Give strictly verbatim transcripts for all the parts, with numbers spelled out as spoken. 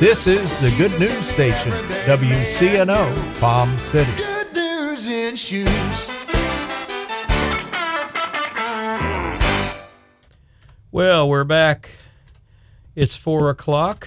This is the Good News Station, W C N O, Palm City. Good news in shoes. Well, we're back. It's four o'clock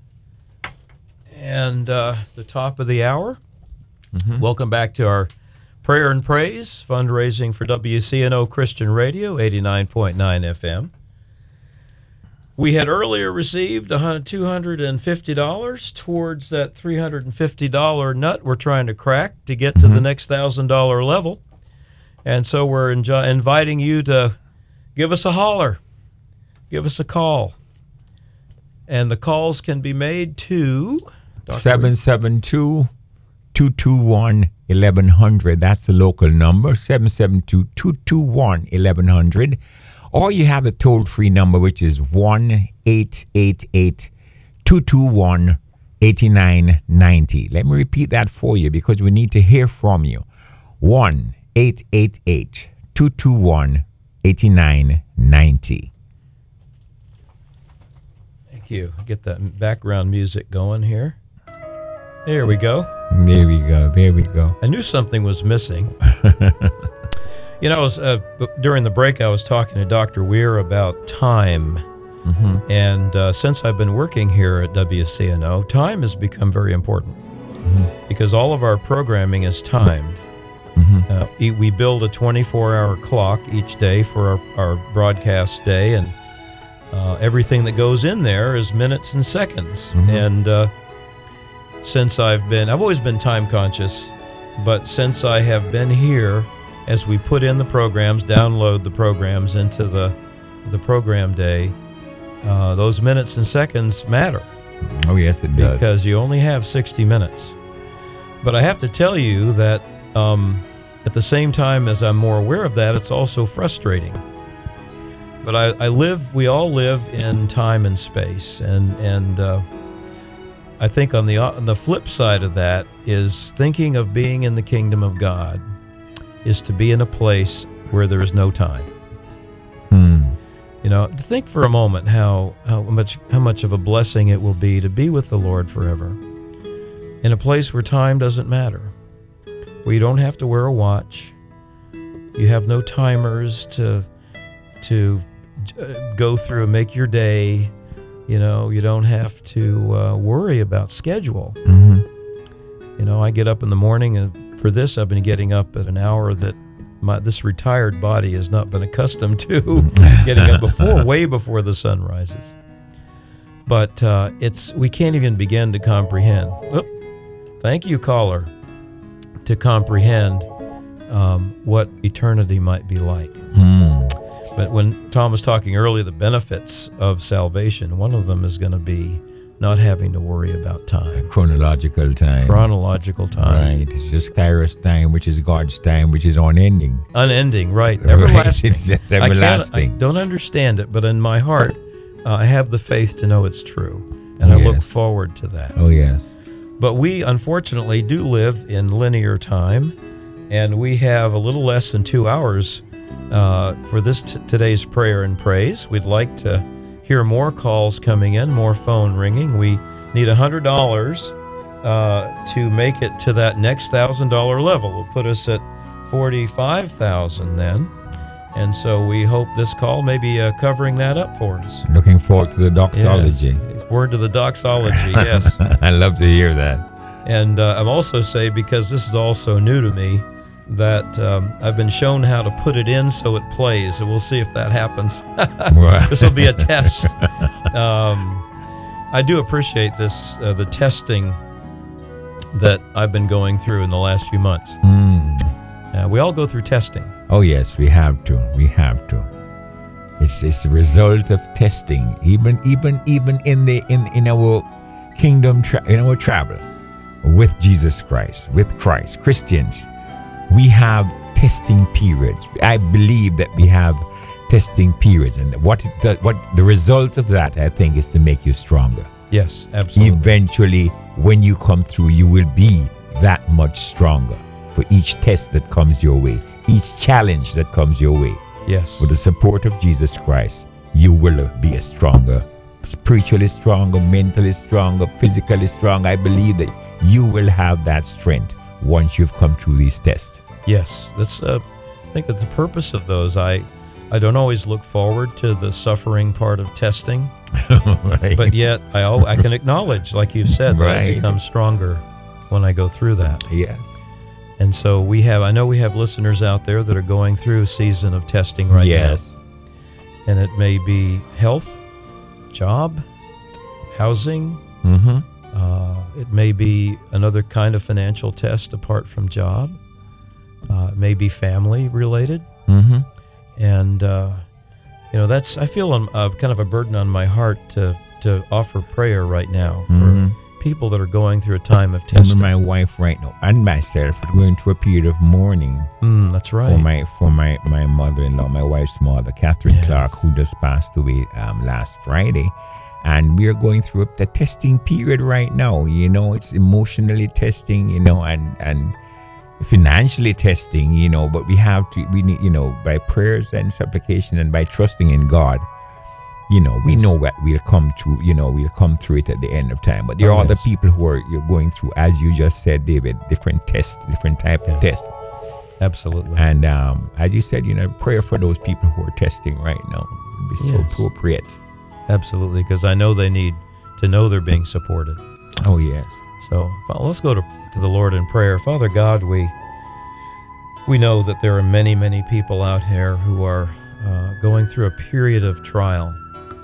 and uh, the top of the hour. Mm-hmm. Welcome back to our Prayer and Praise fundraising for W C N O Christian Radio, eighty-nine point nine F M. We had earlier received two hundred fifty dollars towards that three hundred fifty dollars nut we're trying to crack to get to mm-hmm. the next one thousand dollars level. And so we're enjo- inviting you to give us a holler. Give us a call. And the calls can be made to seven seven two, two two one, eleven hundred. That's the local number, seven seven two, two two one, eleven hundred. Or you have the toll-free number, which is one eight eight eight, two two one, eight nine nine zero. Let me repeat that for you because we need to hear from you. one eight eight eight, two two one, eight nine nine zero. Thank you. Get that background music going here. There we go. There we go. There we go. I knew something was missing. You know, I was, uh, during the break, I was talking to Doctor Weir about time. Mm-hmm. And uh, since I've been working here at W C N O, time has become very important mm-hmm. because all of our programming is timed. Mm-hmm. Uh, we build a twenty-four hour clock each day for our, our broadcast day, and uh, everything that goes in there is minutes and seconds. Mm-hmm. And uh, since I've been, I've always been time conscious, but since I have been here, as we put in the programs, download the programs into the the program day, uh, those minutes and seconds matter. Oh, yes, it does. Because you only have sixty minutes. But I have to tell you that um, at the same time as I'm more aware of that, it's also frustrating. But I, I live, we all live in time and space. And, and uh, I think on the, on the flip side of that is thinking of being in the kingdom of God is to be in a place where there is no time. Hmm. You know, to think for a moment how, how much how much of a blessing it will be to be with the Lord forever, in a place where time doesn't matter, where you don't have to wear a watch, you have no timers to to uh, go through and make your day. You know, you don't have to uh, worry about schedule. Mm-hmm. You know, I get up in the morning, and for this, I've been getting up at an hour that my this retired body has not been accustomed to getting up before, way before the sun rises. But uh, it's we can't even begin to comprehend. Oop, thank you, caller, to comprehend um, what eternity might be like. Mm. But when Tom was talking earlier, the benefits of salvation, one of them is going to be not having to worry about time. Chronological time. Chronological time. Right. It's just Kairos time, which is God's time, which is unending. Unending, right. Everlasting. Right. It's just everlasting. I, I don't understand it, but in my heart, uh, I have the faith to know it's true. And oh, I yes. look forward to that. Oh, yes. But we, unfortunately, do live in linear time, and we have a little less than two hours uh, for this t- today's prayer and praise. We'd like to hear more calls coming in, more phone ringing. We need one hundred dollars uh, to make it to that next one thousand dollars level. Will put us at forty-five thousand dollars then. And so we hope this call may be uh, covering that up for us. Looking forward to the doxology. Yes. Word to the doxology, yes. I love to hear that. And uh, I'm also say, because this is also new to me, that um, I've been shown how to put it in so it plays, and we'll see if that happens. This will be a test. Um, I do appreciate this, uh, the testing that I've been going through in the last few months. Mm. Uh, we all go through testing. Oh yes, we have to. We have to. It's it's a result of testing. Even even even in the in in our kingdom tra- in our travel with Jesus Christ, with Christ, Christians. We have testing periods. I believe that we have testing periods, and what it does, what the result of that, I think, is to make you stronger. Yes, absolutely. Eventually, when you come through, you will be that much stronger for each test that comes your way, each challenge that comes your way. Yes. With the support of Jesus Christ, you will be a stronger spiritually stronger, mentally stronger, physically strong. I believe that you will have that strength once you've come through these tests. Yes, that's. Uh, I think that's the purpose of those. I, I don't always look forward to the suffering part of testing, Right. but yet I, al- I can acknowledge, like you've said, that I Right. become stronger when I go through that. Yes. And so we have. I know we have listeners out there that are going through a season of testing right Yes. now, and it may be health, job, housing. Mm-hmm. Uh, it may be another kind of financial test apart from job. Uh, it may be family related. Mm-hmm. And, uh, you know, that's, I feel um, uh, kind of a burden on my heart to, to offer prayer right now for Mhm. people that are going through a time of Remember testing. my wife right now and myself are going through a period of mourning Mm, that's for right. my for my, my mother-in-law, my wife's mother, Catherine Yes. Clark, who just passed away um, last Friday. And we are going through the testing period right now. You know, it's emotionally testing, you know, and, and financially testing, you know, but we have to, we need, you know, by prayers and supplication and by trusting in God, you know, we know what we'll come through, you know, we'll come through it at the end of time. But there Oh, are other yes. people who are you're going through, as you just said, David, different tests, different type of Yes. tests. Absolutely. And um, as you said, you know, prayer for those people who are testing right now would be so Yes. appropriate. Absolutely. Because I know they need to know they're being supported. Oh, yes. So Fa- let's go to, to the Lord in prayer. Father God, we we know that there are many, many people out here who are uh, going through a period of trial.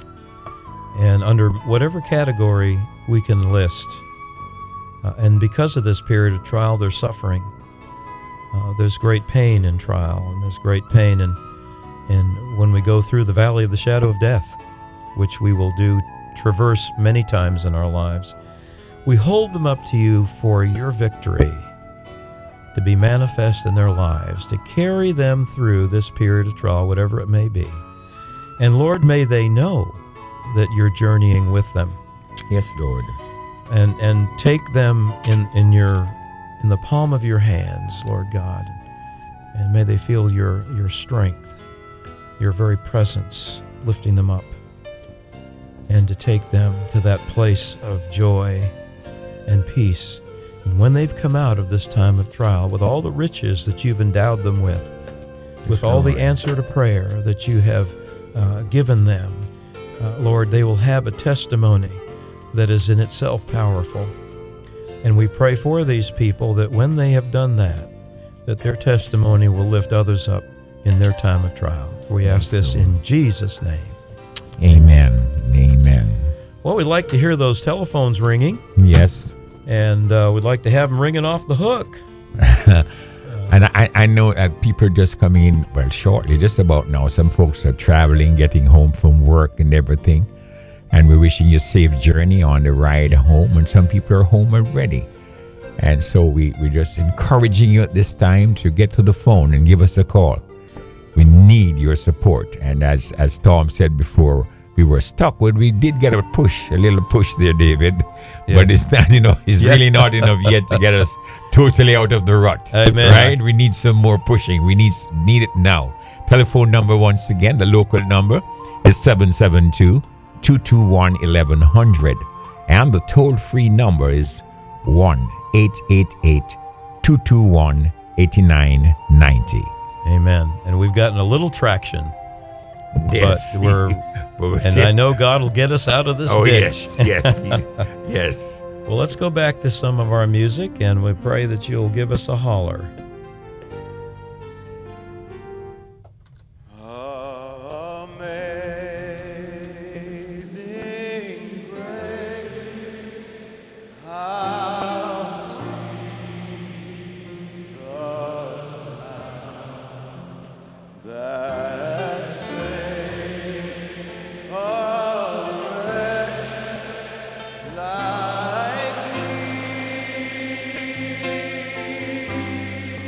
And under whatever category we can list, uh, and because of this period of trial, they're suffering. Uh, there's great pain in trial, and there's great pain in, in when we go through the valley of the shadow of death, which we will do traverse many times in our lives. We hold them up to you for your victory to be manifest in their lives, to carry them through this period of trial, whatever it may be. And Lord, may they know that you're journeying with them, Yes, Lord. and and take them in, in your in the palm of your hands, Lord God. And may they feel your your strength, your very presence lifting them up, and to take them to that place of joy and peace. And when they've come out of this time of trial with all the riches that you've endowed them with, with all the Lord. answer to prayer that you have uh, given them, uh, Lord, they will have a testimony that is in itself powerful. And we pray for these people that when they have done that, that their testimony will lift others up in their time of trial. We ask this in Jesus' name. Amen. Amen. Well, we'd like to hear those telephones ringing, Yes. and uh, we'd like to have them ringing off the hook. And I, I know uh, people are just coming in, well, shortly, just about now. Some folks are traveling, getting home from work and everything. And we're wishing you a safe journey on the ride home. And some people are home already. And so we, we're just encouraging you at this time to get to the phone and give us a call. We need your support. And as, as Tom said before, we were stuck. Well, we did get a push, a little push there, David. But Yes. it's not, you know, it's Yeah. really not enough yet to get us totally out of the rut. Amen. Right? We need some more pushing. We need need it now. Telephone number once again, the local number is seven seven two, two two one, eleven hundred. And the toll-free number is one eight eight eight, two two one, eight nine nine zero. Amen. And we've gotten a little traction, Yes. but we're, But we're and saying- I know God will get us out of this Oh, ditch. yes. Yes. Yes. Well, let's go back to some of our music, and we pray that you'll give us a holler. Amazing grace, how sweet the sound that saved a wretch like me.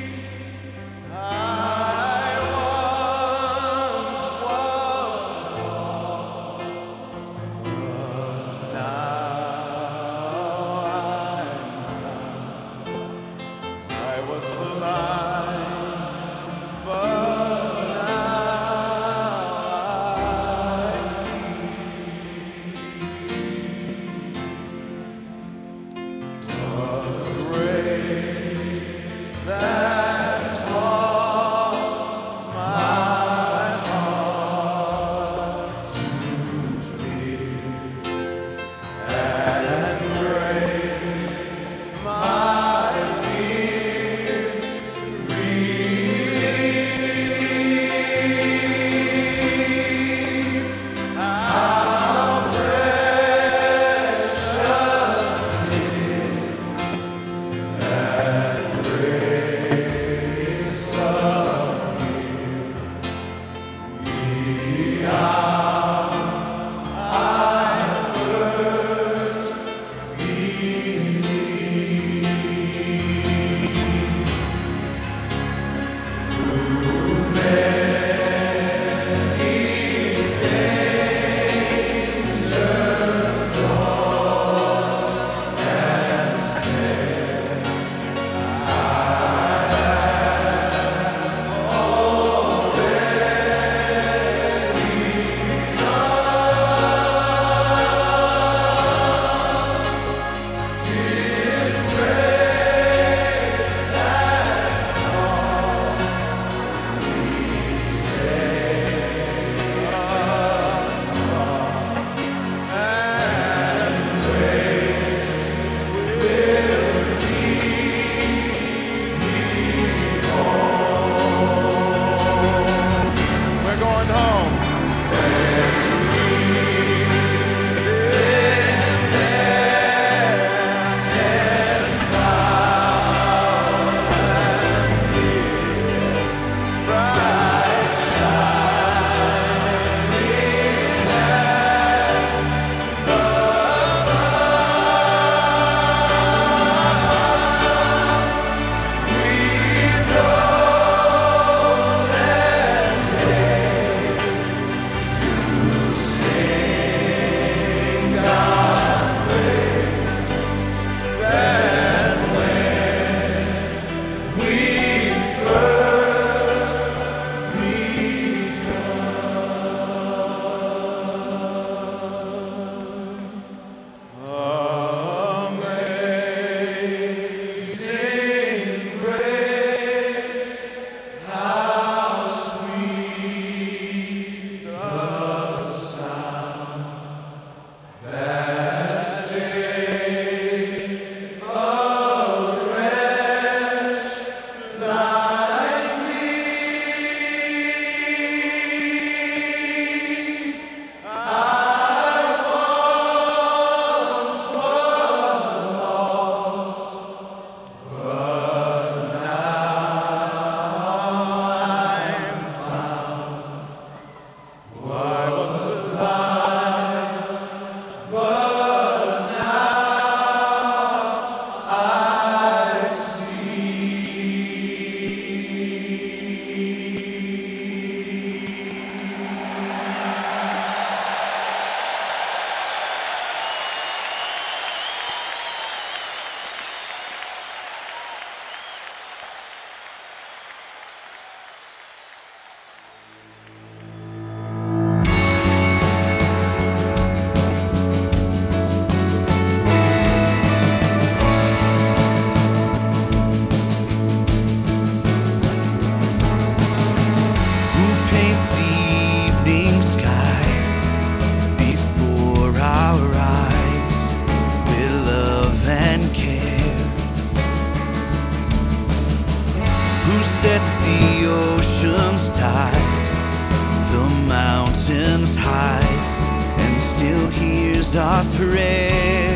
sets the oceans tight, the mountains hides, and still hears our prayer.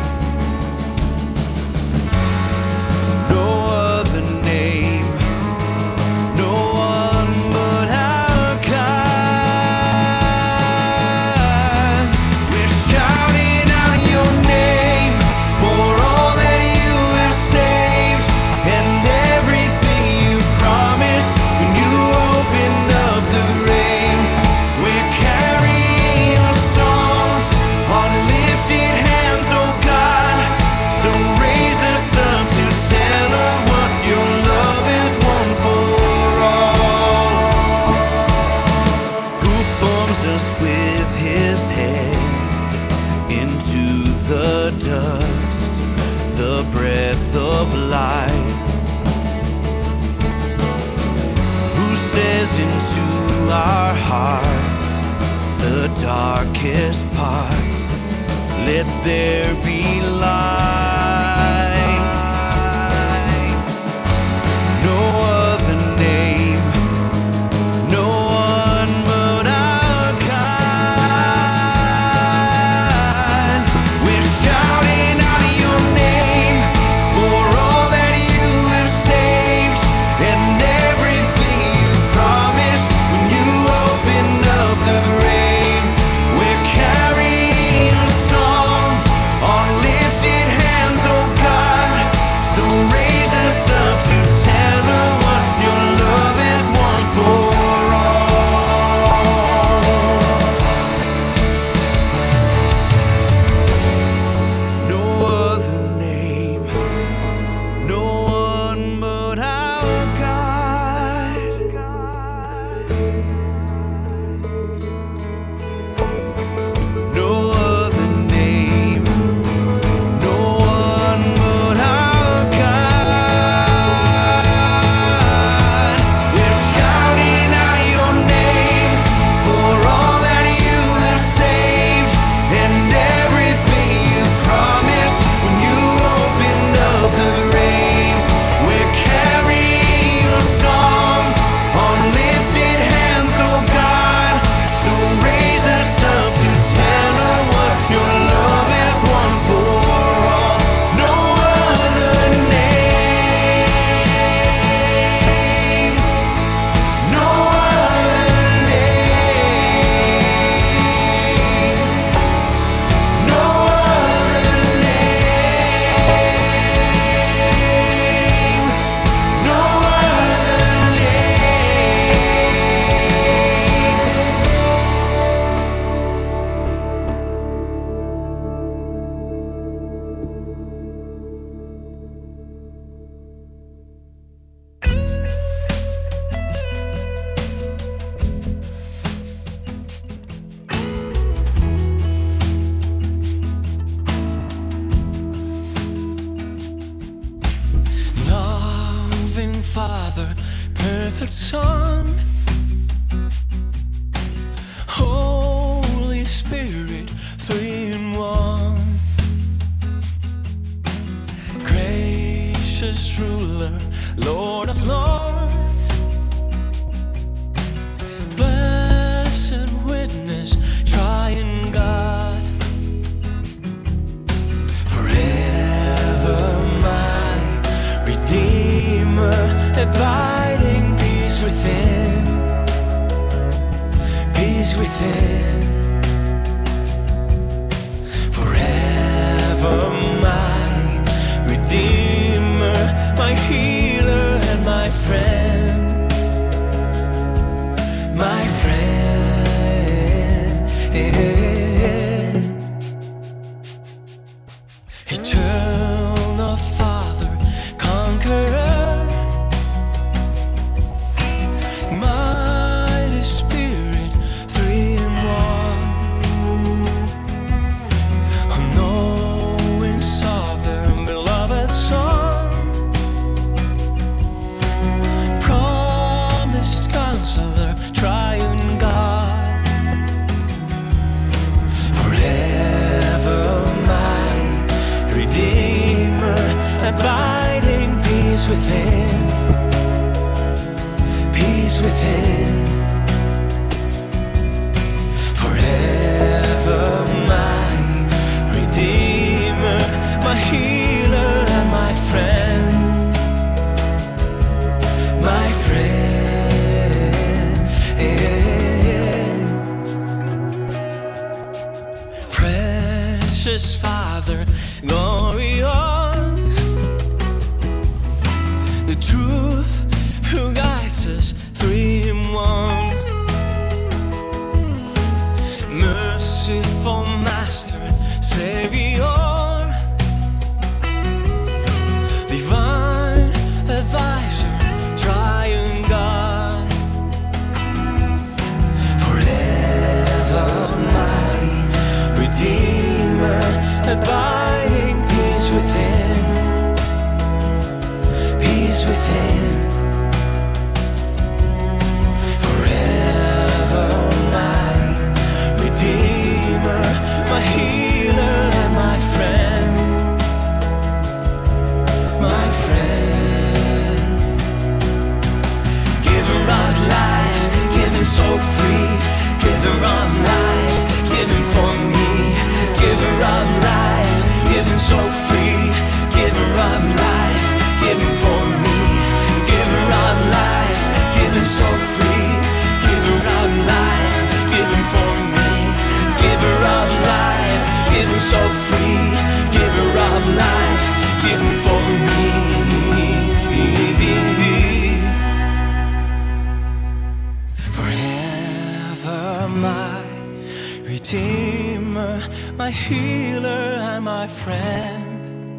No other name, no one but our God. We're shouting out your name for all that you have saved and everything you promised when you opened up the grave. We're carrying a song on lifted hands, oh God. So raise us up to tell of what your love is won for all. Who forms us with his hand into the dust, the breath of life. Who says into our hearts, the darkest parts, let there be light. No other name, no one but our God. We're shouting out your name for all that you have saved and everything you promised when you opened up the grave. We're carrying a song on lifted hands, oh God. So raise us up to tell of what your love is won for all. No other name, no one but our God. No other name, no one but our God. We're shouting out your name for all that you have saved and everything you promised when you opened up the grave. We're carrying a song on lifted hands, oh God. So raise us up to tell of what your love is won for all. No other name, no other name, no other name, no other Loving Father, perfect Son, Holy Spirit, three in one. Gracious ruler, Lord of lords, blessed witness, triune God, forever my Redeemer, abiding peace within, peace within, forever my Redeemer, my healer and my friend, my friend, eternal Father, conqueror, mighty Spirit, three in one, unknowing sovereign, beloved Son, promised counselor, triune God, forever my Redeemer, abiding peace within, peace within. Forever my Redeemer, my healer and my friend, my friend. Precious Father, glorious, the truth who guides us, three in one. Merciful Master, Savior, divine advisor, triune God. Forever my Redeemer, abiding peace within, peace within. Forever my Redeemer, my healer and my friend, my friend. Giver of life, given so free, giver of life, given for me. Giver of life, given so free, giver of life, given for me. Giver of life, given so free, giver of life, given for me. Giver of life, given so free, giver of life, given for me. Forever my Redeemer, my healer and my friend,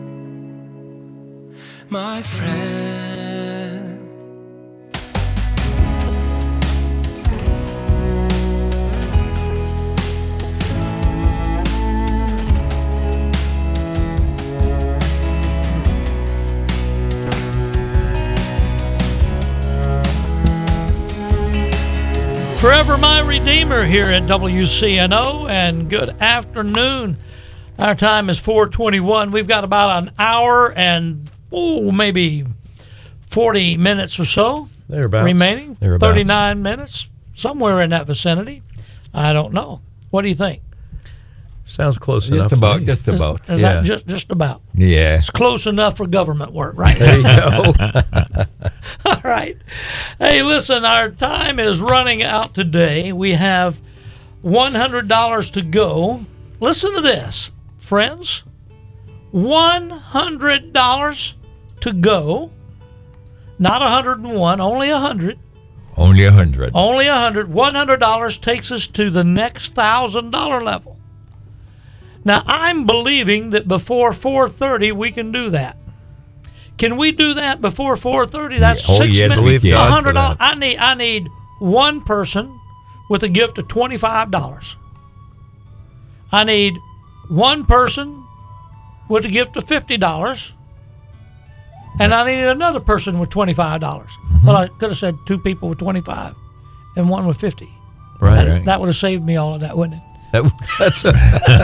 my friend. Forever my Redeemer here at W C N O, and good afternoon. Our time is four twenty-one. We've got about an hour and oh, maybe forty minutes or so Thereabouts. remaining. Thereabouts. thirty-nine minutes, somewhere in that vicinity. I don't know. What do you think? Sounds close enough. Just to about, me. just Is, about. is Yeah. that just, just about? Yeah. It's close enough for government work, right? There you go. All right. Hey, listen, our time is running out today. We have one hundred dollars to go. Listen to this, friends. one hundred dollars to go. Not one hundred one, only one hundred. Only a hundred. Only one hundred. one hundred dollars takes us to the next one thousand dollars level. Now, I'm believing that before four thirty we can do that. Can we do that before four thirty? That's Yeah. Oh, six yes, minutes. we can. one hundred dollars. For that. I need, I need one person with a gift of twenty-five dollars. I need one person with a gift of fifty dollars. And I need another person with twenty-five dollars. Mm-hmm. Well, I could have said two people with twenty-five and one with fifty. Right. That, that would have saved me all of that, wouldn't it? That, that's a,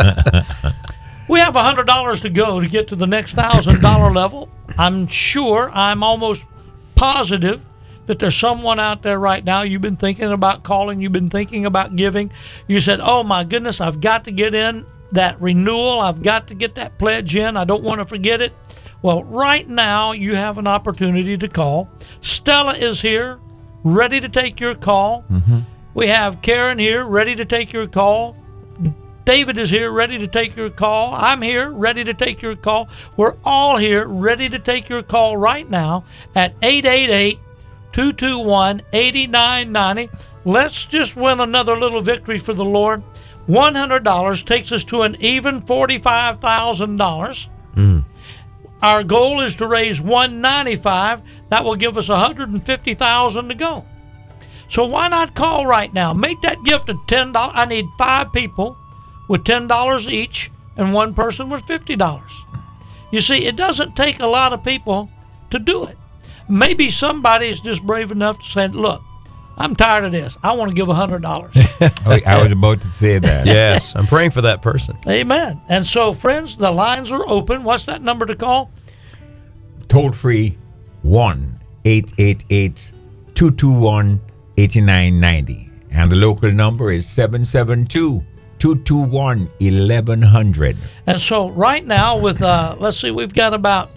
We have one hundred dollars to go to get to the next one thousand dollars level. I'm sure, I'm almost positive that there's someone out there right now. You've been thinking about calling. You've been thinking about giving. You said, oh, my goodness, I've got to get in that renewal. I've got to get that pledge in. I don't want to forget it. Well, right now, you have an opportunity to call. Stella is here, ready to take your call. Mm-hmm. We have Karen here, ready to take your call. David is here, ready to take your call. I'm here, ready to take your call. We're all here, ready to take your call right now at eight eight eight, two two one, eight nine nine zero. Let's just win another little victory for the Lord. one hundred dollars takes us to an even forty-five thousand dollars. mm. Our goal is to raise one hundred ninety-five thousand dollars. That will give us one hundred fifty thousand dollars to go. So why not call right now? Make that gift of ten dollars. I need five people with ten dollars each and one person with fifty dollars. You see, it doesn't take a lot of people to do it. Maybe somebody's just brave enough to say, look, I'm tired of this. I want to give one hundred dollars. Oh, I was about to say that. yes, I'm praying for that person. Amen. And so, friends, the lines are open. What's that number to call? Toll free one eight eight eight, two two one, eighty-nine ninety. And the local number is seven seven two, two two one, eleven hundred. And so right now with, uh, let's see, we've got about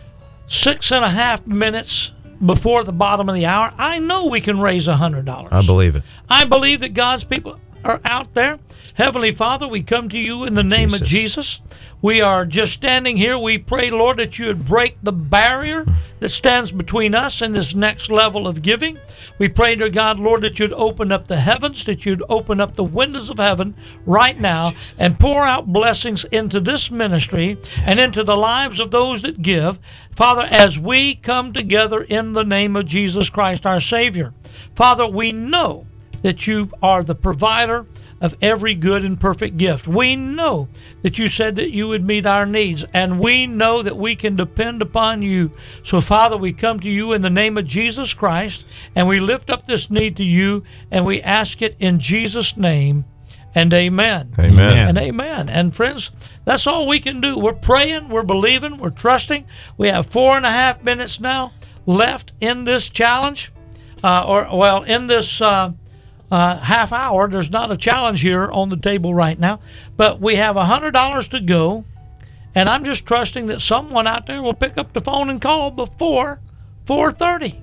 six and a half minutes before the bottom of the hour. I know we can raise one hundred dollars. I believe it. I believe that God's people are out there. Heavenly Father, we come to you in the name Jesus. of Jesus. We are just standing here. We pray, Lord, that you would break the barrier that stands between us and this next level of giving. We pray, dear God, Lord, that you'd open up the heavens, that you'd open up the windows of heaven right now and pour out blessings into this ministry and into the lives of those that give. Father, as we come together in the name of Jesus Christ, our Savior. Father, we know that you are the provider of every good and perfect gift. We know that you said that you would meet our needs, and we know that we can depend upon you. So, Father, we come to you in the name of Jesus Christ, and we lift up this need to you, and we ask it in Jesus' name, and amen. Amen. And amen. And friends, that's all we can do. We're praying, we're believing, we're trusting. We have four and a half minutes now left in this challenge, uh, or, well, in this uh, Uh, half hour. There's not a challenge here on the table right now, but we have one hundred dollars to go, and I'm just trusting that someone out there will pick up the phone and call before four thirty.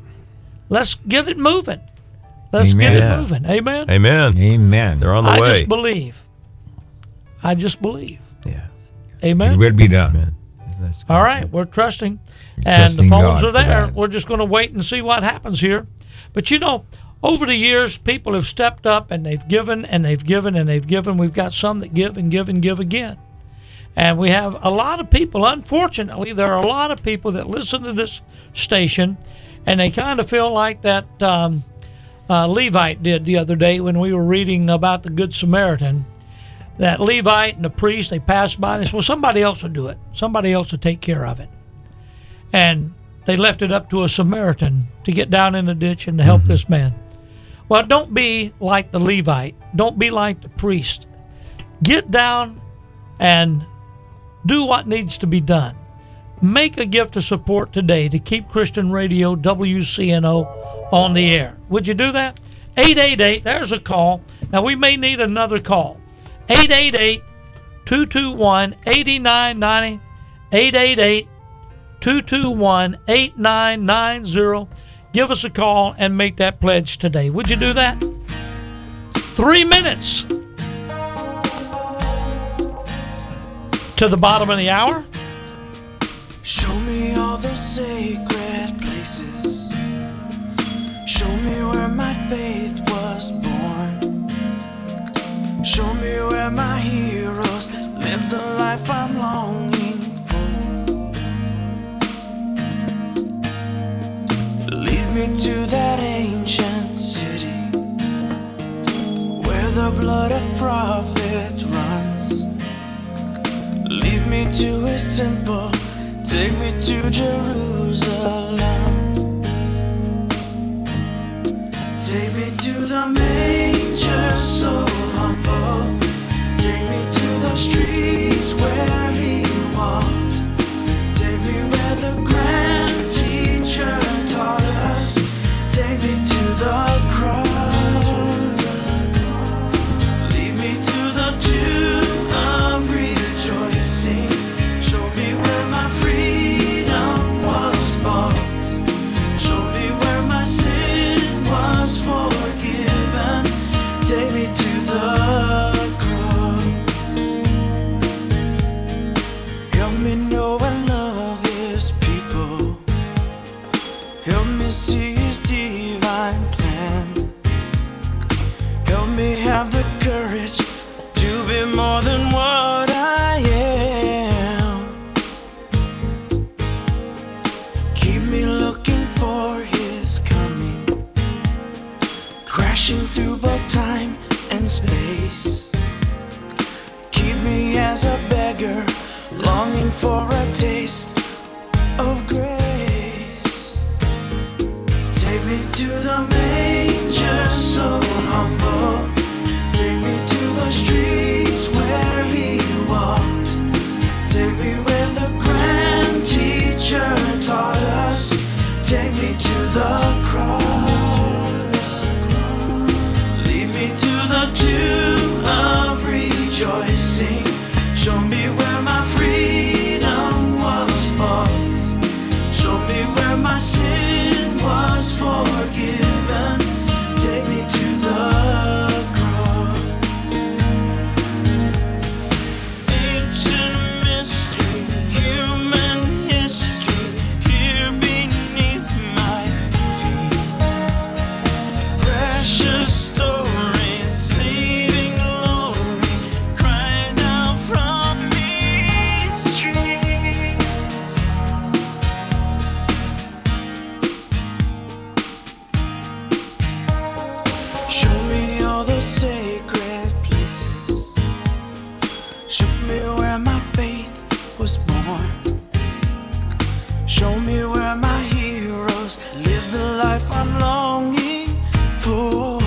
Let's get it moving. Let's Amen. get it Yeah. moving. Amen. Amen. Amen. They're on the I way. just believe. I just believe. Yeah. Amen. It will be done. Amen. That's good. All right, we're trusting, and trusting the phones God are for there. that. We're just going to wait and see what happens here. But you know, over the years, people have stepped up and they've given and they've given and they've given. We've got some that give and give and give again. And we have a lot of people, unfortunately, there are a lot of people that listen to this station and they kind of feel like that um, uh, Levite did the other day when we were reading about the Good Samaritan. That Levite and the priest, they passed by and they said, well, somebody else will do it. Somebody else will take care of it. And they left it up to a Samaritan to get down in the ditch and to help mm-hmm. this man. Well, don't be like the Levite. Don't be like the priest. Get down and do what needs to be done. Make a gift of support today to keep Christian Radio W C N O on the air. Would you do that? eight eight eight, there's a call. Now, we may need another call. eight eight eight, two two one, eight nine nine zero. eight eight eight, two two one, eight nine nine zero. Give us a call and make that pledge today. Would you do that? Three minutes to the bottom of the hour. Show me all the sacred places. Show me where my faith was born. Show me where my heroes lived the life I'm longing for. Lead me to that ancient city where the blood of prophets runs. Lead me to his temple, take me to Jerusalem. Take me to the manger so humble. Take me to the streets where he walked. Take me where the grand teacher taught us. Take me to the cross. Lead me to the tomb of rejoicing. Show me where my freedom was bought. Show me where my sin was forgiven. Take me to the cross. Help me know and love his people. Help me see his divine plan. Help me have the courage to be more than what I am. Keep me looking for his coming, crashing through both time and space. Keep me as a beggar, longing for a taste of grace. Take me to the manger so humble. Take me to the streets where he walked. Take me where the grand teacher taught us. Take me to the cross. my sin was forgiven. Take me to the cross. Ancient mystery, human history, here beneath my feet. Precious story, saving glory, cries out from these streets. Show me all the sacred places. Show me where my faith was born. Show me where my heroes lived the life I'm longing for.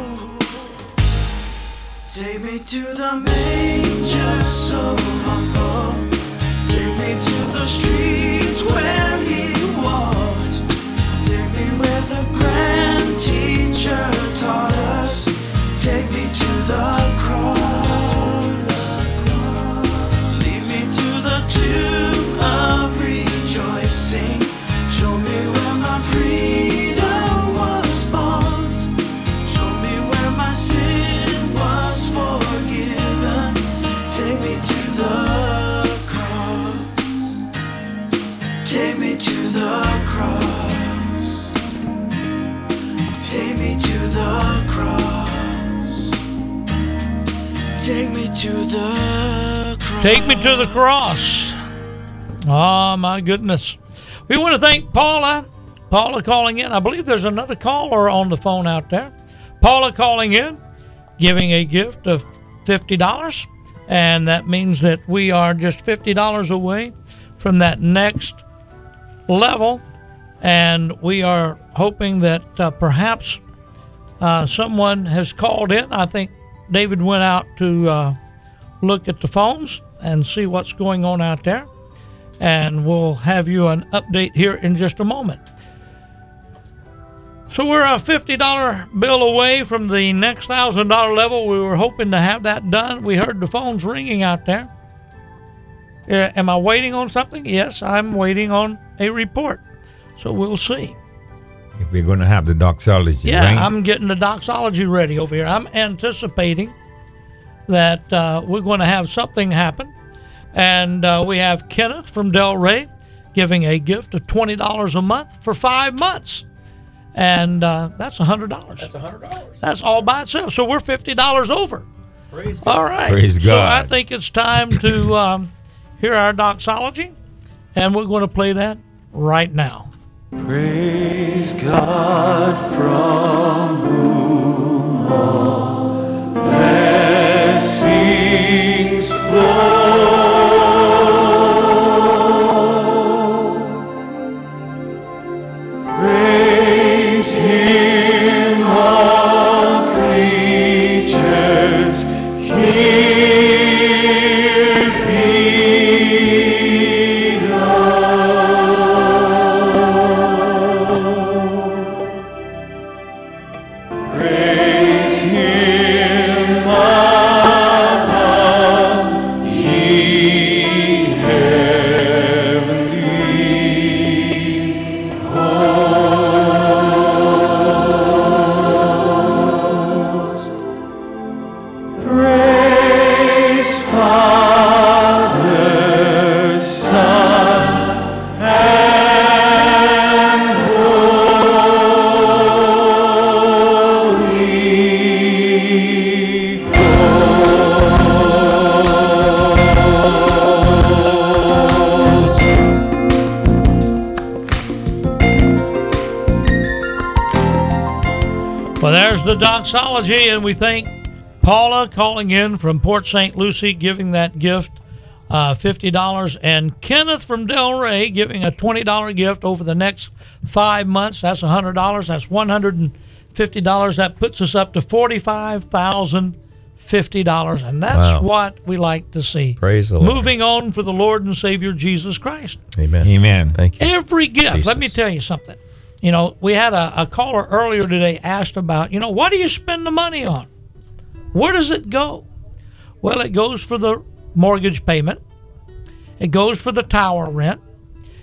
Take me to the manger so humble. Take me to the streets where he walked. Take me where the grand teacher taught us. Take me to the cross. Lead me to the tomb of rejoicing. Show me where my freedom was bought. Show me where my sin was forgiven. Take me to the cross. Take me to the cross. Take me to the cross. Take me to the cross. Take me to the cross. Oh, my goodness. We want to thank Paula. Paula calling in. I believe there's another caller on the phone out there. Paula calling in, giving a gift of fifty dollars. And that means that we are just fifty dollars away from that next level. And we are hoping that uh, perhaps uh, someone has called in. I think David went out to uh, look at the phones and see what's going on out there. And we'll have you an update here in just a moment. So we're a fifty dollar bill away from the next one thousand dollar level. We were hoping to have that done. We heard the phones ringing out there. Uh, am I waiting on something? Yes, I'm waiting on a report. So we'll see. If we're going to have the doxology, Yeah, right? I'm getting the doxology ready over here. I'm anticipating that uh, we're going to have something happen. And uh, we have Kenneth from Delray giving a gift of twenty dollars a month for five months. And uh, that's one hundred dollars. That's one hundred dollars. That's all by itself. So we're fifty dollars over. Praise God. All right. Praise So I God. think it's time to um, hear our doxology. And we're going to play that right now. Praise God from whom all blessings flow. Praise Him, all creatures here below. Praise Him above, ye heavenly hosts. Praise Father, Son, and Holy Ghost. Well, there's the doxology, and we thank Paula calling in from Port Saint Lucie, giving that gift, uh, fifty dollars, and Kenneth from Delray giving a twenty dollar gift over the next five months. That's one hundred dollars. That's one hundred fifty dollars. That puts us up to forty-five thousand fifty dollars, and that's Wow. what we like to see. Praise the Lord. Moving on for the Lord and Savior Jesus Christ. Amen. Amen. Thank you. Every gift. Let me Jesus. tell you something. You know, we had a, a caller earlier today asked about, you know, what do you spend the money on? Where does it go? Well, it goes for the mortgage payment. It goes for the tower rent.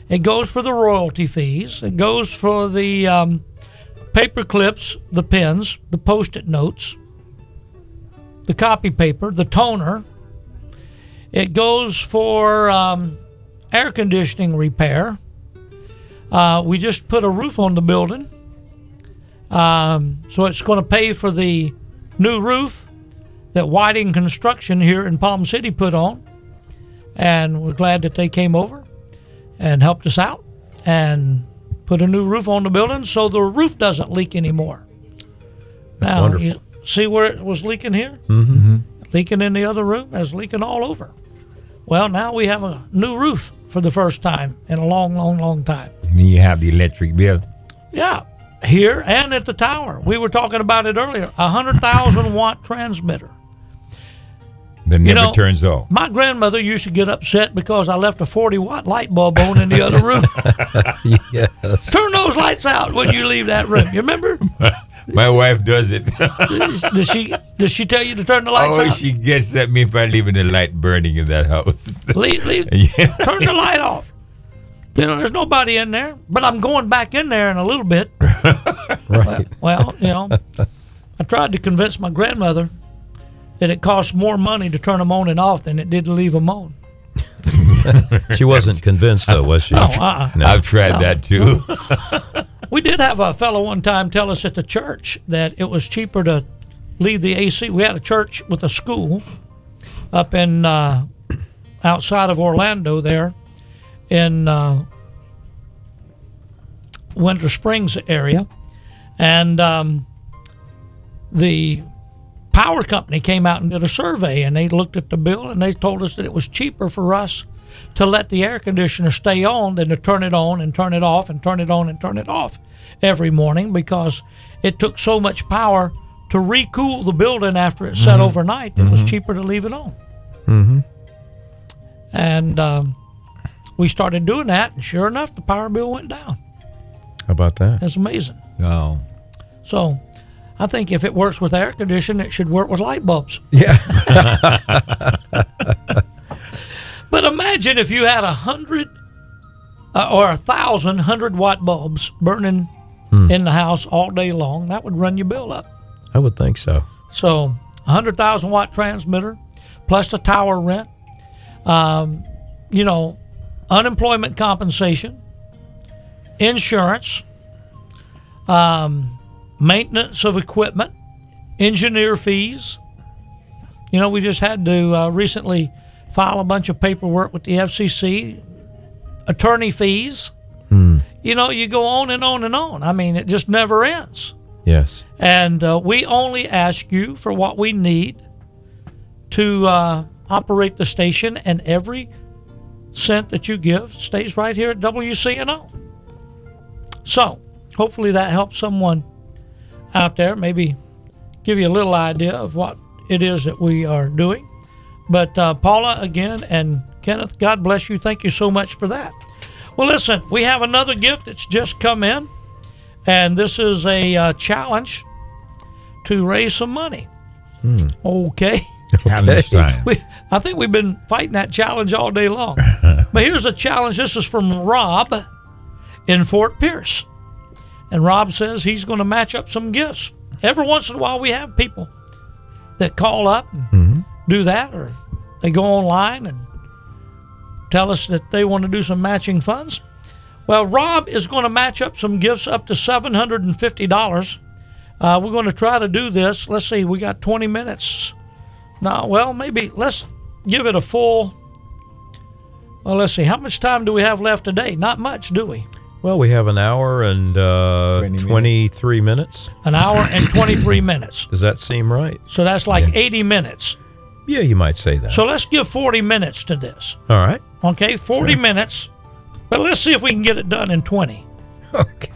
It goes for the royalty fees. It goes for the um, paper clips, the pens, the Post-it notes, the copy paper, the toner. It goes for um, air conditioning repair. Uh, we just put a roof on the building. Um, so it's going to pay for the new roof that Whiting Construction here in Palm City put on. And we're glad that they came over and helped us out and put a new roof on the building so the roof doesn't leak anymore. That's now, wonderful. You see where it was leaking here? Mm-hmm. Leaking in the other room? It was leaking all over. Well, now we have a new roof for the first time in a long, long, long time. And you have the electric bill. Yeah, here and at the tower. We were talking about it earlier. A one hundred thousand watt transmitter. That never You know, turns off. My grandmother used to get upset because I left a forty watt light bulb on in the other room. Yes. Turn those lights out when you leave that room. You remember? My wife does it. Does she does she tell you to turn the lights Oh, out? she gets at me if I leaving the light burning in that house. Leave, leave, Yeah. Turn the light off. You know, there's nobody in there, but I'm going back in there in a little bit. Right. Well, you know, I tried to convince my grandmother that it costs more money to turn them on and off than it did to leave them on. She wasn't convinced, though, was she? Oh, uh-uh. No. I've tried No. that too. We did have a fellow one time tell us at the church that it was cheaper to leave the A C. We had a church with a school up in uh, outside of Orlando there in uh, Winter Springs area, and um, the power company came out and did a survey, and they looked at the bill and they told us that it was cheaper for us to let the air conditioner stay on than to turn it on and turn it off and turn it on and turn it off every morning, because it took so much power to recool the building after it set overnight. It was cheaper to leave it on. Mm-hmm. And um, we started doing that, and sure enough, the power bill went down. How about that? That's amazing. No. So I think if it works with air conditioning, it should work with light bulbs. Yeah. But imagine if you had a hundred uh, or a thousand hundred watt bulbs burning in the house all day long. That would run your bill up. I would think so. So a hundred thousand watt transmitter plus the tower rent, um, you know, unemployment compensation, insurance, um, maintenance of equipment, engineer fees. You know, we just had to uh, recently file a bunch of paperwork with the F C C, attorney fees. Hmm. You know, you go on and on and on. I mean, it just never ends. Yes. And uh, we only ask you for what we need to uh, operate the station, and every cent that you give stays right here at W C N O. So hopefully that helps someone out there, maybe give you a little idea of what it is that we are doing. But uh, Paula, again, and Kenneth, God bless you. Thank you so much for that. Well, listen, we have another gift that's just come in, and this is a uh, challenge to raise some money. Hmm. Okay. Challenge time. We, I think we've been fighting that challenge all day long. But here's a challenge. This is from Rob in Fort Pierce. And Rob says he's going to match up some gifts. Every once in a while we have people that call up and Mm-hmm. do that, or they go online and tell us that they want to do some matching funds. Well, Rob is going to match up some gifts up to seven hundred fifty dollars. Uh, we're going to try to do this. Let's see, we got twenty minutes. No, well, maybe let's give it a full, well, let's see, how much time do we have left today? Not much, do we? Well, we have an hour and uh, twenty minutes. twenty-three minutes. An hour and twenty-three minutes. Does that seem right? So that's like Yeah. eighty minutes. Yeah, you might say that. So let's give forty minutes to this. All right. Okay, forty Sure. minutes. But let's see if we can get it done in twenty. Okay.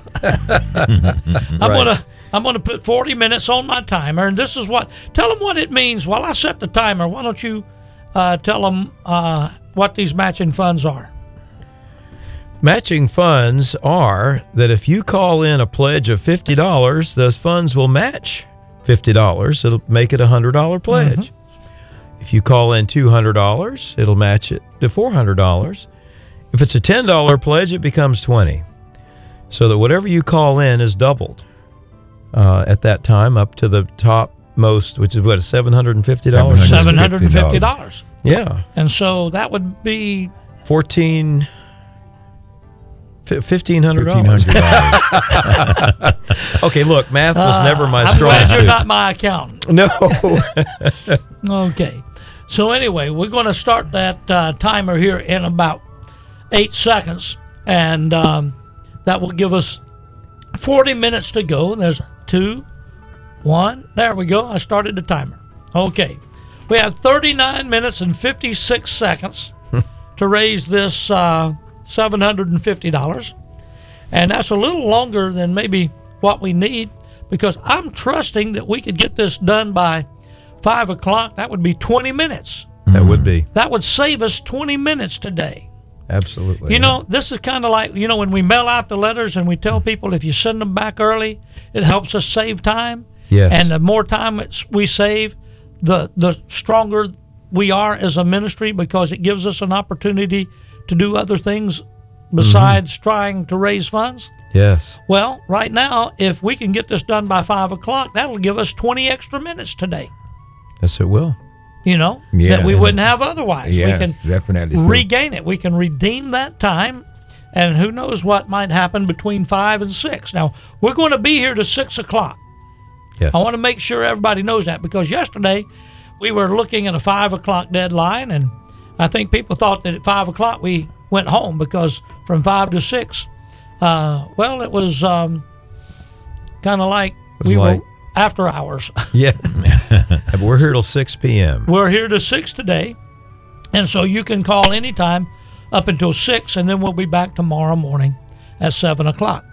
I'm Right. gonna I'm gonna put forty minutes on my timer, and this is what. Tell them what it means while I set the timer. Why don't you uh, tell them uh, what these matching funds are? Matching funds are that if you call in a pledge of fifty dollars, those funds will match fifty dollars. It'll make it a one hundred dollars pledge. Mm-hmm. If you call in two hundred dollars, it'll match it to four hundred dollars. If it's a ten dollar pledge, it becomes twenty. So that whatever you call in is doubled uh, at that time up to the top most, which is what, seven hundred fifty dollars? seven hundred fifty dollars. Yeah. And so that would be fourteen fifteen hundred Fifteen dollars. hundred dollars. Okay, look, math was Uh, never my I'm strong glad you're suit. not my accountant. No. Okay. So anyway, we're going to start that uh, timer here in about eight seconds, and um, that will give us forty minutes to go. There's two, one. There we go. I started the timer. Okay. We have thirty-nine minutes and fifty-six seconds to raise this uh, seven hundred fifty dollars. And that's a little longer than maybe what we need, because I'm trusting that we could get this done by five o'clock. That would be twenty minutes. That would be. That would save us twenty minutes today. Absolutely. You know, this is kind of like, you know, when we mail out the letters and we tell people if you send them back early, it helps us save time. Yes. And the more time it's, we save, the the stronger we are as a ministry, because it gives us an opportunity to do other things besides Mm-hmm. trying to raise funds. Yes. Well, right now, if we can get this done by five o'clock, that'll give us twenty extra minutes today. Yes, it will. You know, Yes. that we wouldn't have otherwise. Yes, we can definitely so. regain it. We can redeem that time, and who knows what might happen between five and six. Now, we're going to be here to six o'clock. Yes. I want to make sure everybody knows that, because yesterday we were looking at a five o'clock deadline, and I think people thought that at five o'clock we went home, because from five to six, uh, well, it was um, kind of like was we like- were after hours. Yeah. We're here till six p.m. We're here to six today, and so you can call anytime up until six, and then we'll be back tomorrow morning at seven o'clock.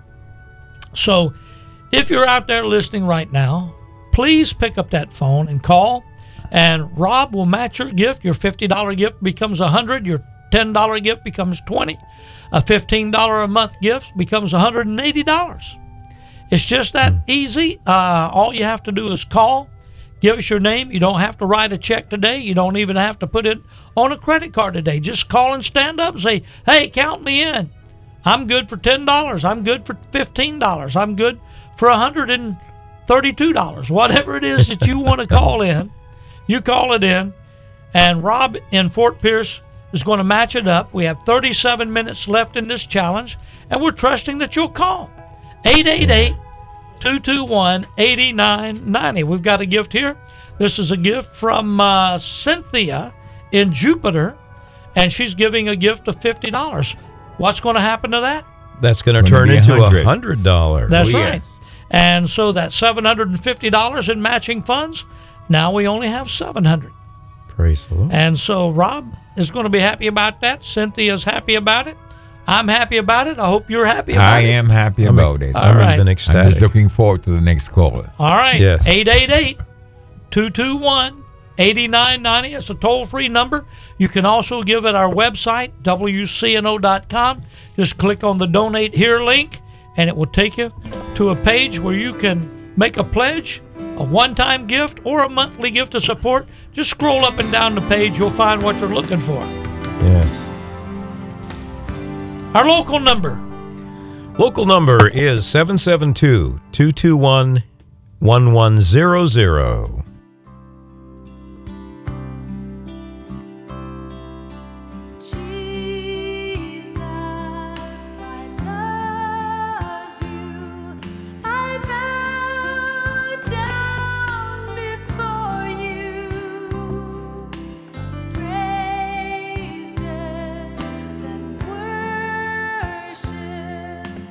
So if you're out there listening right now, please pick up that phone and call, and Rob will match your gift. Your fifty dollar gift becomes one hundred dollars. Your ten dollar gift becomes twenty dollars. A fifteen dollar a month gift becomes one hundred eighty dollars. It's just that easy. Uh, all you have to do is call, give us your name. You don't have to write a check today. You don't even have to put it on a credit card today. Just call and stand up and say, hey, count me in. I'm good for ten dollars. I'm good for fifteen dollars. I'm good for one hundred thirty-two dollars. Whatever it is that you want to call in, you call it in. And Rob in Fort Pierce is going to match it up. We have thirty-seven minutes left in this challenge, and we're trusting that you'll call. eight eight eight, two two one, eight nine nine zero. We've got a gift here. This is a gift from uh, Cynthia in Jupiter, and she's giving a gift of fifty dollars. What's going to happen to that? That's going to Gonna turn be into one hundred. a hundred dollars. That's Oh, right. yes. And so that's seven hundred fifty dollars in matching funds. Now we only have seven hundred dollars. Praise the Lord. And so Rob is going to be happy about that. Cynthia's happy about it. I'm happy about it. I hope you're happy about I it. am happy I'm- about it. All I'm right. even I'm ecstatic. just looking forward to the next call. All right. Yes. eight eight eight, two two one, eight nine nine zero. It's a toll-free number. You can also give at our website, W C N O dot com. Just click on the Donate Here link, and it will take you to a page where you can make a pledge, a one-time gift, or a monthly gift of support. Just scroll up and down the page. You'll find what you're looking for. Yes. Our local number, Local number is seven seven two, two two one, one one zero zero. Jesus, I love you. I bow down before you. Praises and worship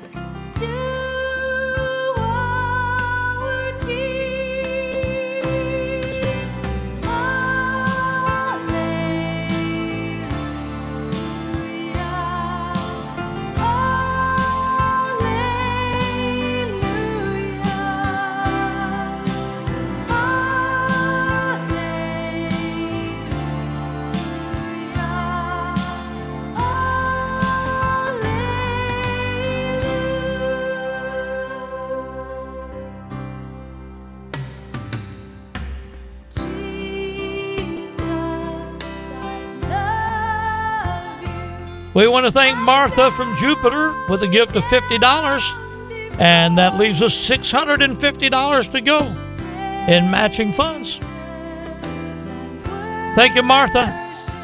to our King. We want to thank Martha from Jupiter with a gift of fifty dollars, and that leaves us six hundred fifty dollars to go in matching funds. Thank you, Martha.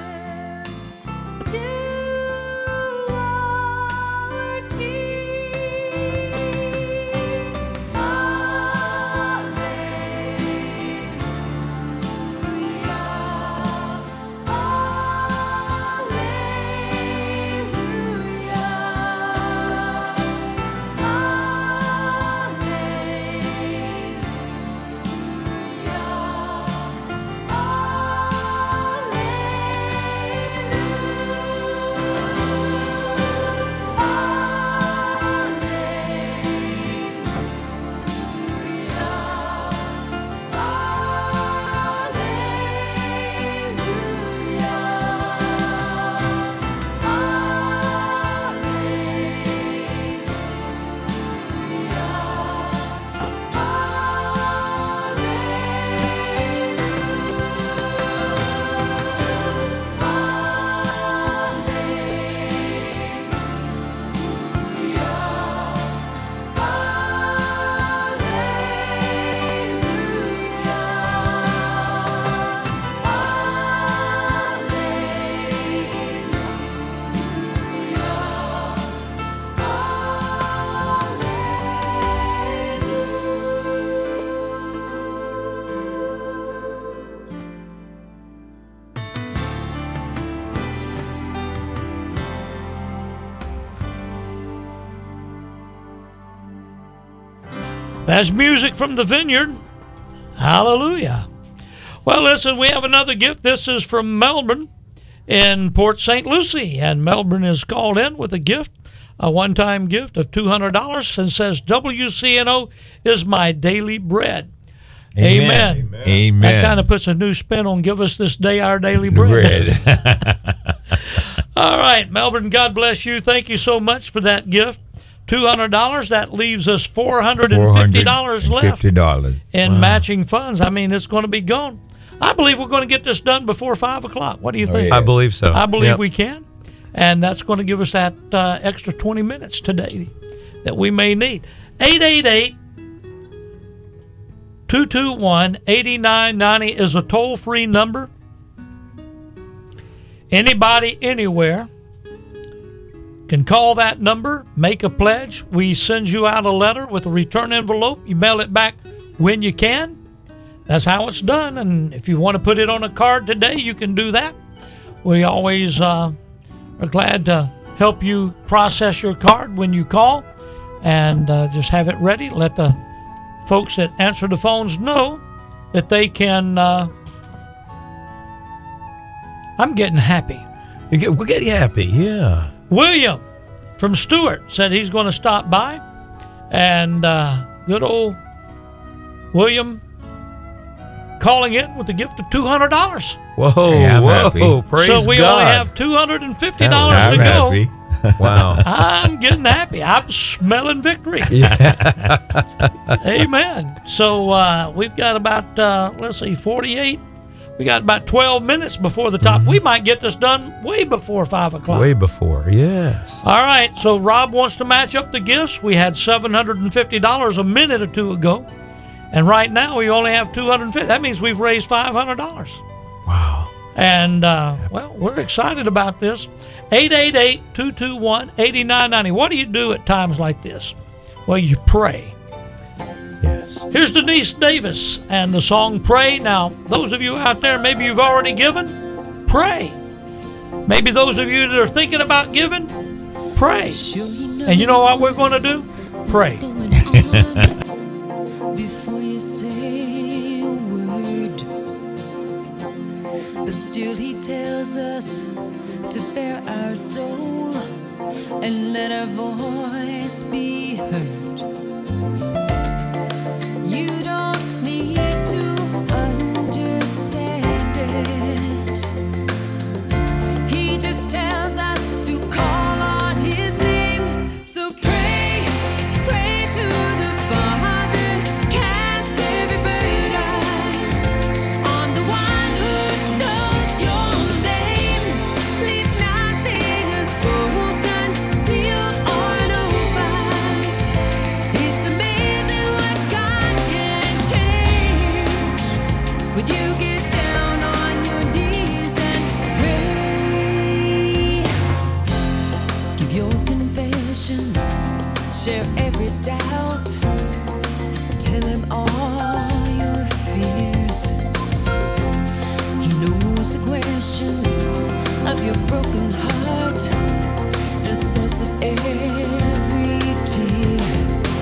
That's music from the Vineyard. Hallelujah. Well, listen, we have another gift. This is from Melbourne in Port Saint Lucie, and Melbourne is called in with a gift, a one-time gift of two hundred dollars, and says, W C N O is my daily bread. Amen. Amen. Amen. That kind of puts a new spin on give us this day our daily bread. Bread. All right, Melbourne, God bless you. Thank you so much for that gift. two hundred dollars, that leaves us four hundred fifty dollars left fifty dollars. in Wow. matching funds. I mean, it's going to be gone. I believe we're going to get this done before five o'clock. What do you Oh, think? yeah. I believe so. I believe Yep. we can. And that's going to give us that uh, extra twenty minutes today that we may need. eight eight eight, two two one, eight nine nine zero is a toll-free number. Anybody, anywhere can call that number, make a pledge. We send you out a letter with a return envelope. You mail it back when you can. That's how it's done. And if you want to put it on a card today, you can do that. We always uh, are glad to help you process your card when you call, and uh, just have it ready. Let the folks that answer the phones know that they can. Uh, I'm getting happy. You get, we're getting happy, yeah. William from Stewart said he's going to stop by, and uh, good old William calling in with a gift of two hundred dollars. Whoa, Hey, I'm whoa, happy. praise So we God. only have two hundred fifty dollars I'm to go. happy. Wow. I'm getting happy. I'm smelling victory. Amen. So uh, we've got about, uh, let's see, forty-eight. We got about twelve minutes before the top. We might get this done way before five o'clock. Way before, yes. All right, so Rob wants to match up the gifts. We had seven hundred fifty dollars a minute or two ago, and right now we only have two hundred fifty dollars. That means we've raised five hundred dollars. Wow. And, uh, well, we're excited about this. eight eight eight, two two one, eight nine nine zero. What do you do at times like this? Well, you pray. Yes. Here's Denise Davis and the song Pray. Now, those of you out there, maybe you've already given, pray. Maybe those of you that are thinking about giving, pray. And you know what we're going to do? Pray. Before you say a word, but still he tells us to bare our soul and let our voice be heard. You don't need to understand it. He just tells us to call on his name. So pray, pray to the Father, cast every burden on the one who knows your name. Leave nothing unspoken. every doubt. Tell him all your fears. He knows the questions of your broken heart, the source of every tear.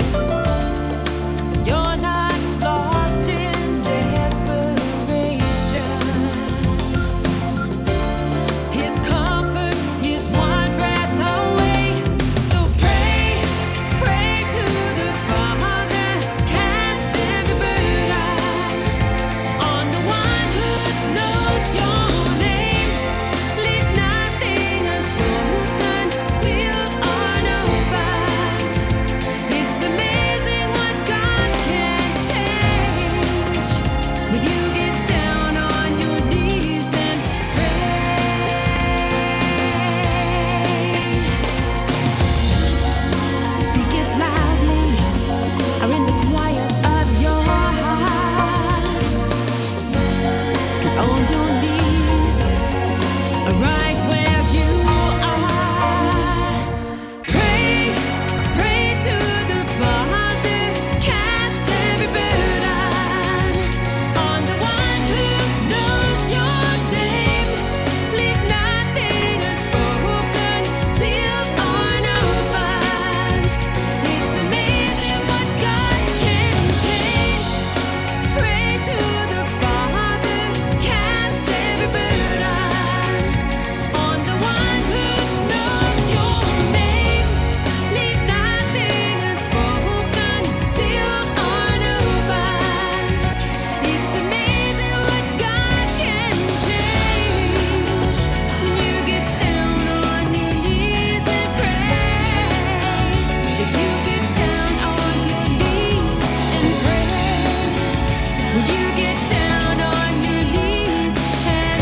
You're not lost in desperation. His comfort is one breath away. So pray, pray to the Father. Cast every burden on the one who knows your name. Leave nothing unspoken, sealed or opened. It's amazing what God can change when you get down on your knees and pray. Speak it loudly or in the quiet of your heart. Get on your knees right where you are. Pray, pray to the Father. Cast every burden on the one who knows your name. Leave nothing unspoken, sealed or opened. It's amazing what God can change. Pray to the Father. Cast every burden on the one who knows your name. Leave nothing unspoken, sealed or opened. It's amazing what God can change when you get down on your knees and pray. If you get down on your knees and pray. When you get down on your knees and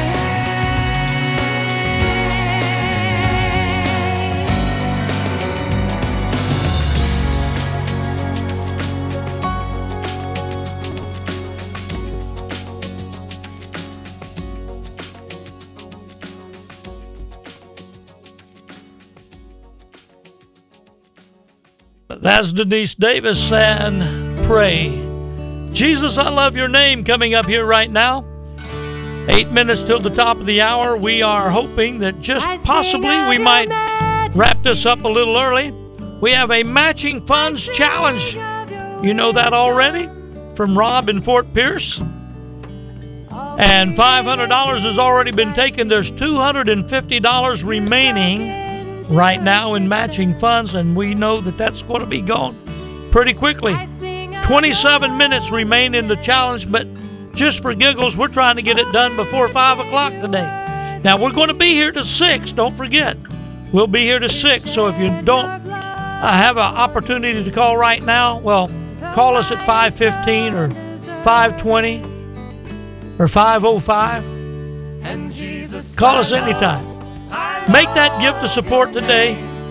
That's Denise Davis and Pray. Jesus, I Love Your Name coming up here right now. Eight minutes till the top of the hour. We are hoping that just possibly we might wrap this up a little early. We have a matching funds challenge. You know that already from Rob in Fort Pierce. And five hundred dollars has already been taken. There's two hundred fifty dollars remaining right now in matching funds, and we know that that's going to be gone pretty quickly. twenty-seven minutes remain in the challenge, but just for giggles, we're trying to get it done before five o'clock today. Now, we're going to be here to six, don't forget. We'll be here to six, so if you don't uh, have an opportunity to call right now, well, call us at five fifteen or five twenty or five oh five. Call us anytime. Make that gift of support today.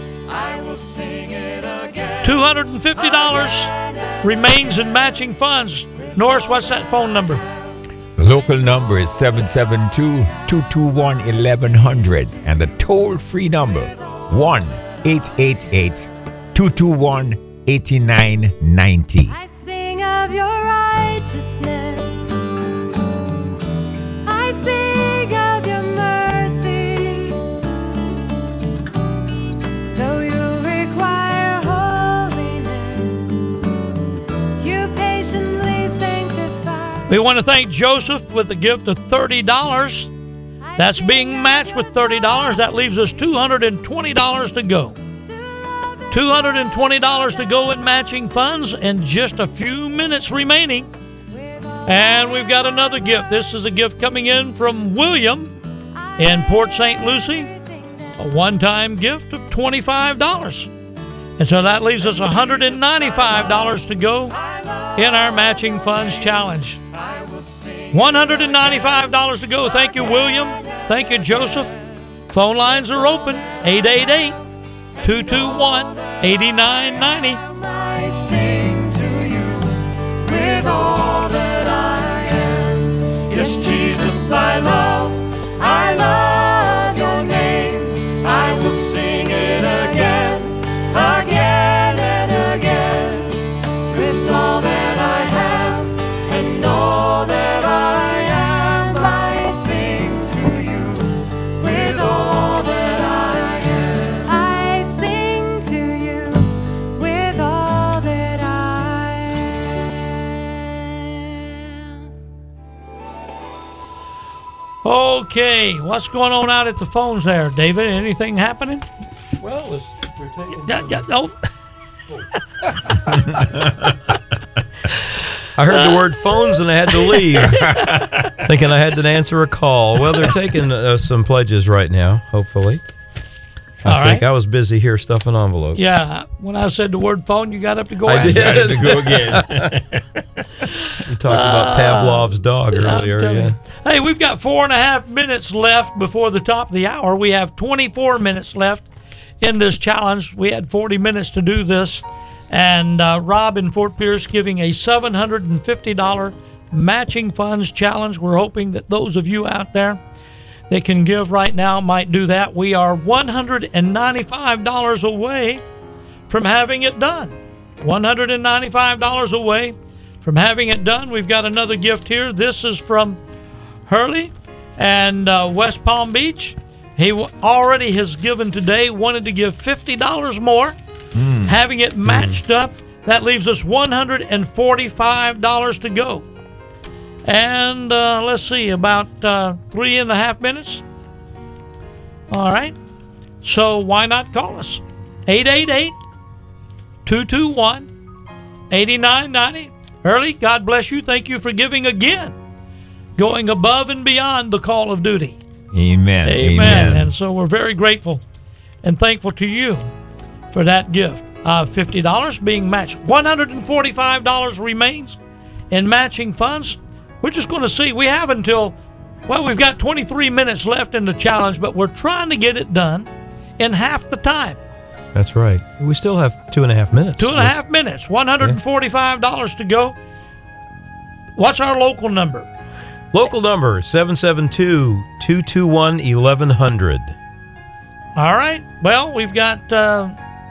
two hundred fifty dollars remains in matching funds. Norris, what's that phone number? The local number is seven seven two, two two one, eleven hundred, and the toll-free number one eight eight eight, two two one, eight nine nine zero. I sing of your righteousness. I sing of your mercy. Though you require holiness, you patiently sanctify. We want to thank Joseph with a gift of thirty dollars. That's being matched with thirty dollars. That leaves us two hundred twenty dollars to go. two hundred twenty dollars to go in matching funds and just a few minutes remaining. And we've got another gift. This is a gift coming in from William in Port Saint Lucie. A one-time gift of twenty-five dollars. And so that leaves us one hundred ninety-five dollars to go in our matching funds challenge. one hundred ninety-five dollars to go. Thank you, William. Thank you, Joseph. Phone lines are open. eight eight eight, two two one, eight nine nine zero. I sing to you with all that I am. Yes, Jesus, I love, I love your name. I will sing it again, again and again. Okay, what's going on out at the phones there, David? Anything happening? Well, it's, they're taking. Yeah, yeah, no. I heard the word phones and I had to leave, thinking I had to answer a call. Well, they're taking uh, some pledges right now, hopefully. I All think right. I was busy here stuffing envelopes. Yeah, when I said the word phone, you got up to go I at it. did. Got it to go again. We talked about Pavlov's dog I'm earlier. telling Yeah. you. Hey, we've got four and a half minutes left before the top of the hour. We have twenty-four minutes left in this challenge. We had forty minutes to do this. And uh, Rob in Fort Pierce giving a seven hundred fifty dollars matching funds challenge. We're hoping that those of you out there that can give right now might do that. We are one hundred ninety-five dollars away from having it done. one hundred ninety-five dollars away from having it done. We've got another gift here. This is from Hurley and uh, West Palm Beach. He w- already has given today, wanted to give fifty dollars more. Having it matched up, that leaves us one hundred forty-five dollars to go. And uh, let's see, about uh, three and a half minutes. All right. So why not call us? eight eight eight, two two one, eight nine nine zero. Early, God bless you. Thank you for giving again, going above and beyond the call of duty. Amen. Amen. And so we're very grateful and thankful to you for that gift. Uh, fifty dollars being matched. one hundred forty-five dollars remains in matching funds. We're just going to see. We have until, well, we've got twenty-three minutes left in the challenge, but we're trying to get it done in half the time. That's right. We still have two and a half minutes. Two and a half minutes. one hundred forty-five dollars to go. What's our local number? Local number seven seven two, two two one, eleven hundred. All right. Well, we've got uh,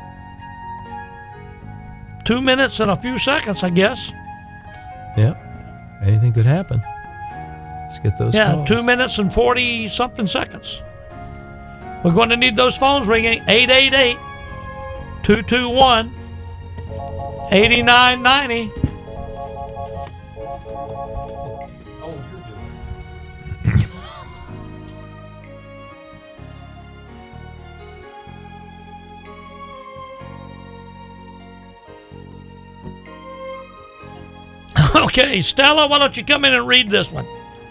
two minutes and a few seconds, I guess. Yeah. Anything could happen. Let's get those Yeah, calls. two minutes and forty something seconds. We're going to need those phones ringing. eight eight eight, two two one, eight nine nine zero. Okay, Stella, why don't you come in and read this one?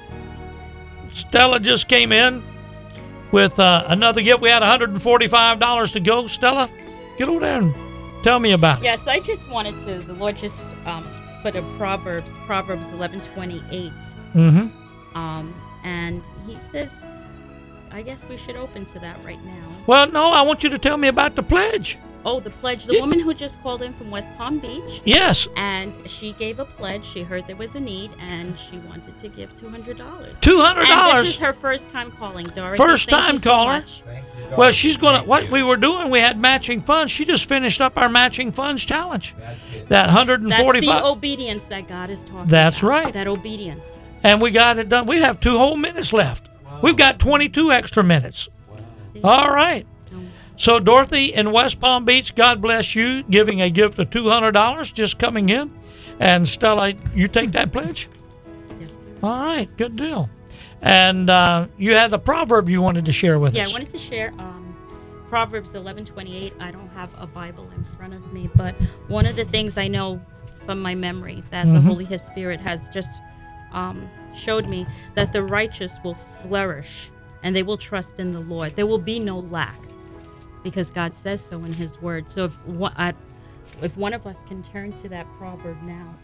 Stella just came in with uh, another gift. We had one hundred forty-five dollars to go. Stella, get over there and tell me about it. Yes, I just wanted to. The Lord just um, put a Proverbs, Proverbs eleven twenty-eight, Mm-hmm. um, and He says, I guess we should open to that right now. Well, no, I want you to tell me about the pledge. Oh, the pledge. The woman who just called in from West Palm Beach, Yes, and she gave a pledge. She heard there was a need, and she wanted to give two hundred dollars. two hundred And this is dollars. her first time calling, Dorothy. First Thank time you so caller. much. Well, she's going to, what we were doing, we had matching funds. She just finished up our matching funds challenge. That one hundred That's forty-five. the obedience that God is talking That's about. right. That obedience. And we got it done. We have two whole minutes left. We've got twenty-two extra minutes. See? All right. Um, So Dorothy in West Palm Beach, God bless you, giving a gift of two hundred dollars just coming in. And Stella, you take that pledge? yes, sir. All right, good deal. And uh, you had a proverb you wanted to share with Yeah, us. I wanted to share um, Proverbs eleven twenty-eight. I don't have a Bible in front of me, but one of the things I know from my memory that the Holy Spirit has just um, showed me, that the righteous will flourish and they will trust in the Lord. There will be no lack, because God says so in His Word. So if one, I, if one of us can turn to that proverb now.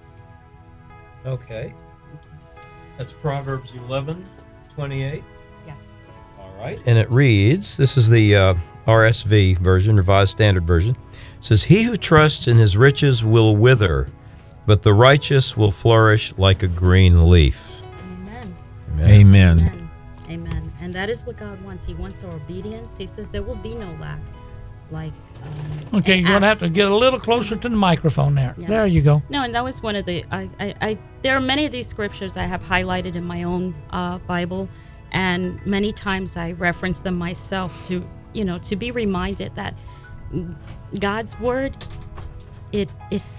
Okay. That's Proverbs eleven twenty-eight. Yes. All right. And it reads, this is the uh, R S V version, Revised Standard Version. It says, he who trusts in his riches will wither, but the righteous will flourish like a green leaf. Amen. Amen. Amen. Amen. And that is what God wants. He wants our obedience. He says there will be no lack. Like, um, Okay, an you're going to have to axe. get a little closer to the microphone there. Yeah. There you go. No, and that was one of the. I, I, I there are many of these scriptures I have highlighted in my own uh, Bible, and many times I reference them myself to, you know, to be reminded that God's word, it is